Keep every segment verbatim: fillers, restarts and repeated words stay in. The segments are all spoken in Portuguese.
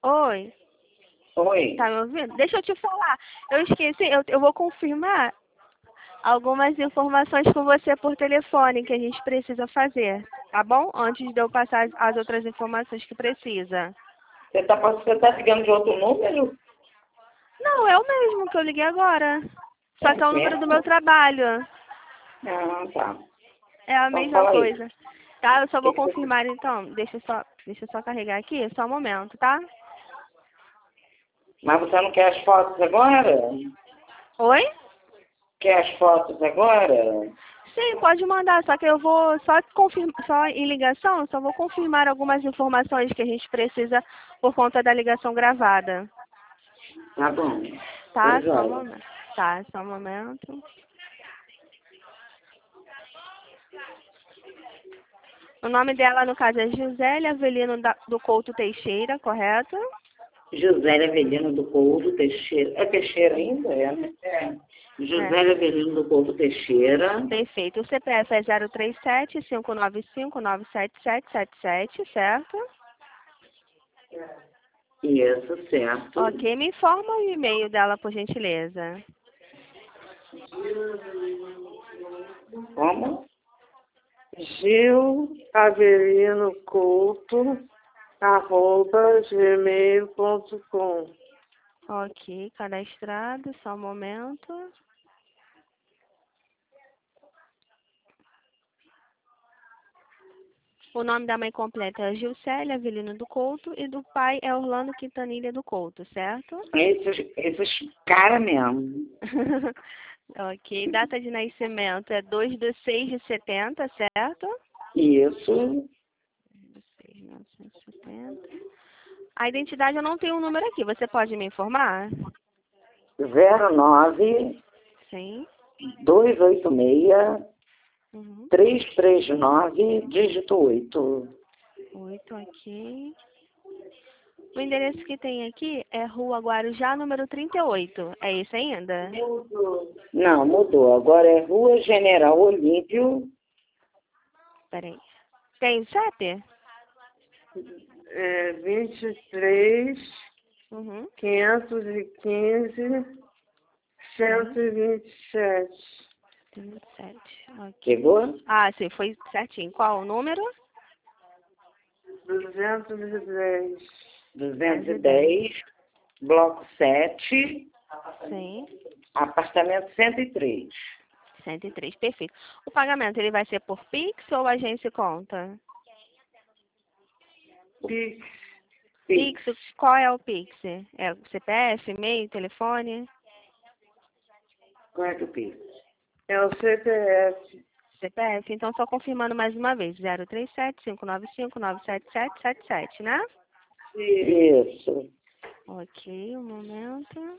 Oi, Oi. tá me ouvindo? Deixa eu te falar. Eu esqueci, eu, eu vou confirmar algumas informações com você por telefone que a gente precisa fazer, tá bom? Antes de eu passar as, as outras informações que precisa. Você tá, você tá ligando de outro número? Não, é o mesmo que eu liguei agora. Só que É é o número do meu mesmo? trabalho. Ah, tá. É a Então mesma fala aí. coisa. Tá? Eu só O que vou que você... confirmar então. Deixa eu só, deixa eu só carregar aqui, só um momento, tá? Mas você não quer as fotos agora? Oi? Quer as fotos agora? Sim, pode mandar, só que eu vou só confirmar, só em ligação, só vou confirmar algumas informações que a gente precisa por conta da ligação gravada. Tá bom. Tá? Pois Só um olha. momento. Tá, só um momento. O nome dela, no caso, é Gisele Avelino da- do Couto Teixeira, correto? José Avelino do Couto Teixeira. É Teixeira ainda? É, né? É. É. José Avelino do Couto Teixeira. Perfeito. O C P F é zero três sete, cinco nove cinco, nove sete sete sete sete, certo? Isso, certo. Ok, me informa o e-mail dela, por gentileza. Como? Gil Avelino Couto, arroba gmail ponto com. Ok, cadastrado, só um momento. O nome da mãe completa é Gilcélia Avelino do Couto e do pai é Orlando Quintanilha do Couto, certo? Esses, esses caras mesmo. Ok, data de nascimento é dois de seis de setenta, certo? Isso. seis de mil novecentos e setenta. A identidade eu não tenho um número aqui, você pode me informar? zero nove Sim. dois oito seis Uhum. três três nove, dígito oito. Oito, ok. O endereço que tem aqui é Rua Guarujá, número trinta e oito. É isso ainda? Não, mudou. Agora é Rua General Olímpio. Peraí. Tem C E P? É vinte e três, Uhum. quinhentos e quinze, cento e vinte e sete. vinte e sete. Ok. Pegou? Ah, sim, foi certinho. Qual o número? duzentos e dez. duzentos e dez, bloco sete, Sim. apartamento cento e três. cento e três, perfeito. O pagamento, ele vai ser por Pix ou agência e conta? Pix. Pix, qual é o Pix? É o C P F, e-mail, telefone? Qual é que eu fiz? É o C P F. C P F, então só confirmando mais uma vez, zero três sete, cinco nove cinco, nove sete sete sete sete, né? Isso. Ok, um momento.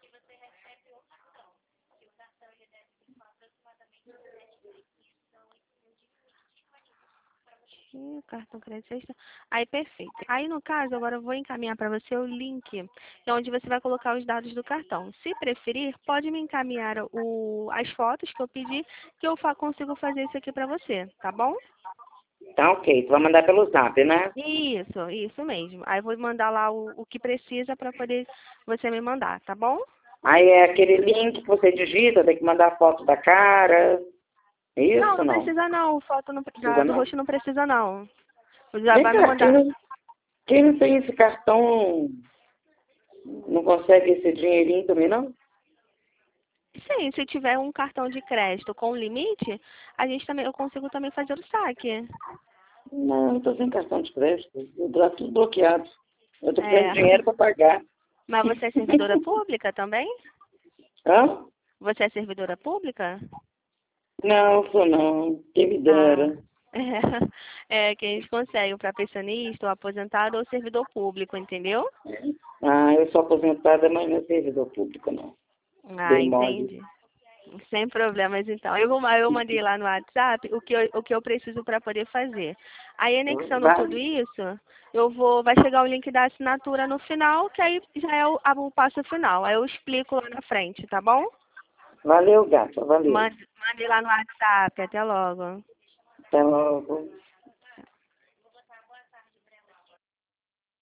Aqui, cartão crédito extra. Aí, perfeito. Aí, no caso, agora eu vou encaminhar para você o link, que é onde você vai colocar os dados do cartão. Se preferir, pode me encaminhar o, as fotos que eu pedi, que eu fa consigo fazer isso aqui para você, tá bom? Tá ok. Tu vai mandar pelo zap, né? Isso, isso mesmo. Aí eu vou mandar lá o, o que precisa para poder você me mandar, tá bom? Aí é aquele link que você digita, tem que mandar foto da cara. É Não, isso ou não não? precisa não. Foto não, da- Precisa do não? rosto não precisa não. Já Vem vai me cá, quem mandar. não, quem não tem esse cartão não consegue esse dinheirinho também, não? Sim, se tiver um cartão de crédito com limite, a gente também, eu consigo também fazer o saque. Não, não tô sem cartão de crédito. Tá tudo bloqueado. Eu tô É. precisando de dinheiro para pagar. Mas você é servidora pública também? Hã? Você é servidora pública? Não, sou não. Quem me Ah, dera. é, é que a gente consegue para pensionista, ou aposentado ou servidor público, entendeu? Ah, eu sou aposentada, mas não é servidor público, não. Ah, Dei mole. entendi. Sem problemas, então. Eu, vou, eu mandei lá no WhatsApp o que eu, o que eu preciso para poder fazer. Aí, anexando tudo Vai. isso, eu vou, vai chegar o link da assinatura no final, que aí já é o, a- o passo final. Aí eu explico lá na frente, tá bom? Valeu, gata. Valeu. Mande, mande lá no WhatsApp. Até logo. Até logo.